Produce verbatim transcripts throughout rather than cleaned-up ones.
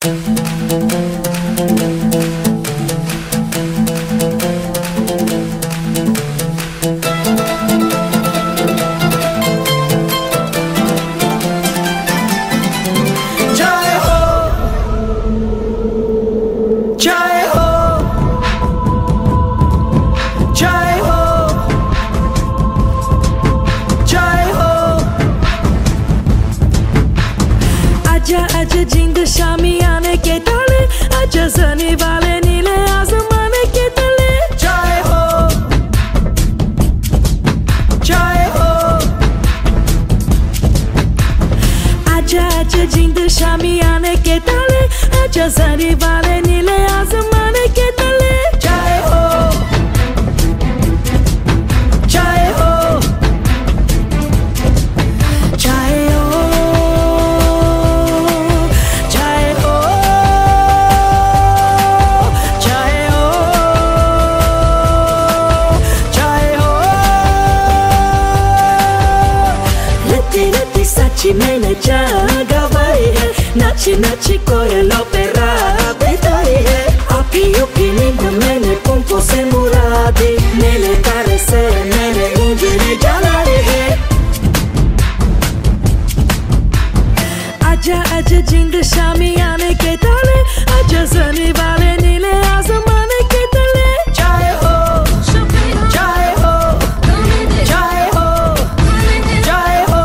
आजा जिंद शामी आने के ताले, आजा जने वाले नीले आसमाने के तले। जय हो जय हो, आजा आजा जिंद शामी आने के ताले, आजा जने वाले नीले आसमाने के तले। जय हो जय हो जय हो सच्ची मैंने जगाई है, नाची नाची कोयलों पे रात बिताई है। आपकी यूपी नींद मैंने कुंफों से मुड़ा दी, नीले तारे से मैंने उंगली जलाई है। आजा आजा जिंद शामी आने के ताले, आजा जने वाले नीले आसमाने के तले। जय हो जय हो जय हो जय हो।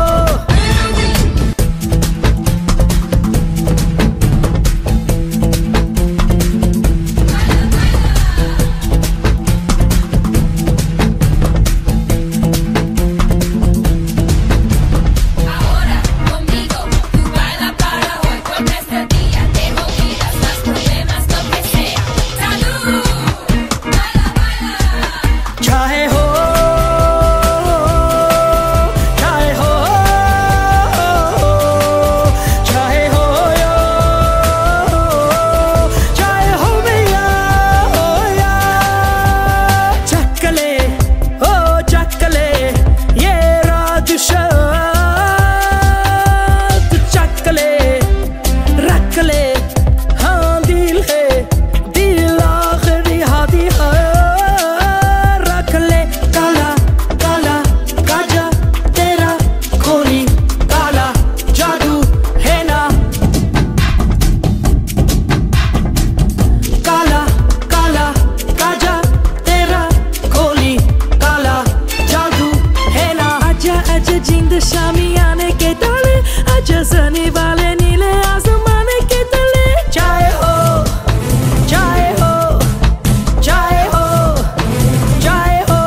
जिंद शामी आने के ताले, आजा जने वाले नीले आसमाने के तले। जय हो जय हो जय हो जय हो।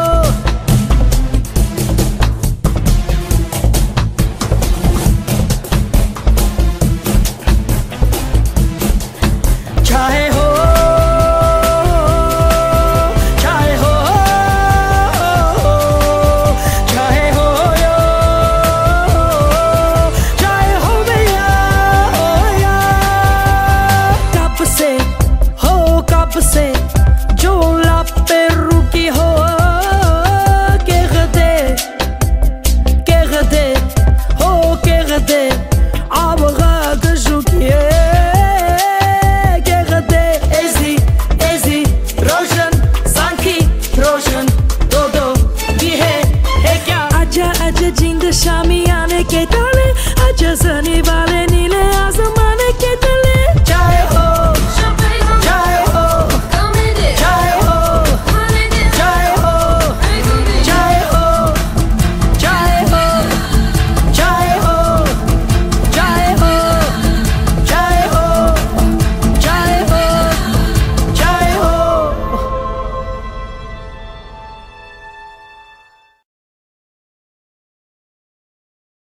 जय हो से